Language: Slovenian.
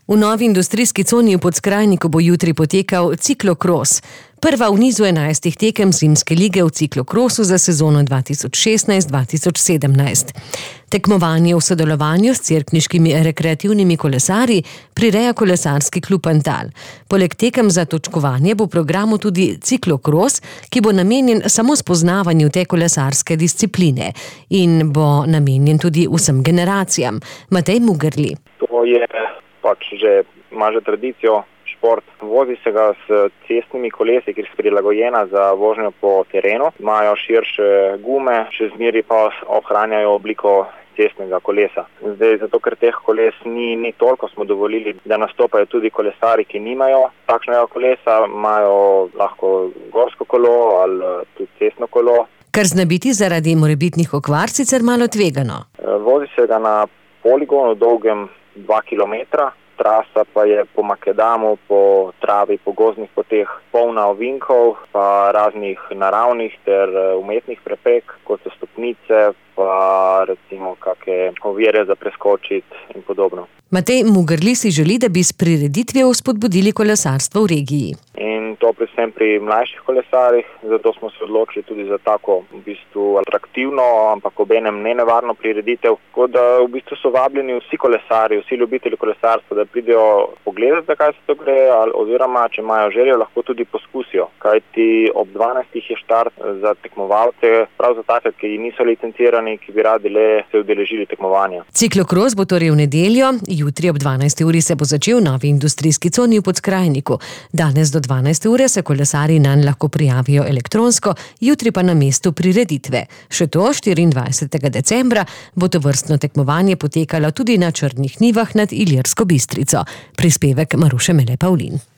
V novi industrijski coni v Podskrajniku bo jutri potekal ciklokros. Prva v nizu 11 tekem zimske lige v ciklokrosu za sezono 2016-2017. Tekmovanje v sodelovanju s cerkniškimi rekreativnimi kolesarji prireja kolesarski klub Antal. Poleg tekem za točkovanje bo v programu tudi ciklokros, ki bo namenjen samo spoznavanju te kolesarske discipline in bo namenjen tudi vsem generacijam. Matej Mugerli. To je ima že tradicijo šport. Vozi se ga s cestnimi kolesi, ki so prilagojena za vožnjo po terenu. Imajo širše gume, še zmeraj pa ohranjajo obliko cestnega kolesa. Zdaj, zato ker teh koles ni toliko, smo dovolili, da nastopajo tudi kolesari, ki nimajo takšnega kolesa, imajo lahko gorsko kolo ali tudi cestno kolo. Kar zna biti zaradi morebitnih okvar sicer malo tvegano. Vozi se ga na poligonu dolgem 2 kilometra. Trasa pa je po makadamu, po travi, po gozdnih poteh polna ovinkov, pa raznih naravnih ter umetnih prepek, kot so stopnice, pa recimo kakšne ovire za preskočiti in podobno. Matej Mugerli si želi, da bi s prireditvijo spodbudili kolesarstvo v regiji. In to predvsem pri mlajših kolesarjih, zato smo se odločili tudi za tako v bistvu atraktivno, ampak obenem nenevarno prireditev. Tako da v bistvu so vabljeni vsi kolesarji, vsi ljubitelji kolesarstva, da pridejo pogledati, zakaj se to gre, oziroma če imajo željo, lahko tudi poskusijo. Kajti ob 12 je štart za tekmovalce, prav za take, ki niso licencirani, ki bi radi le se udeležili tekmovanja. Ciklokros bo torej v nedeljo, jutri ob 12. uri se bo začel v novi industrijski coni v Podskrajniku. Danes do 12. ure se kolesarji nanj lahko prijavijo elektronsko, jutri pa na mestu prireditve. Še to, 24. decembra bo tovrstno tekmovanje potekalo tudi na Črnih Nivah nad Ilirsko Bistrico. Prispevek Maruše Mele Pavlin.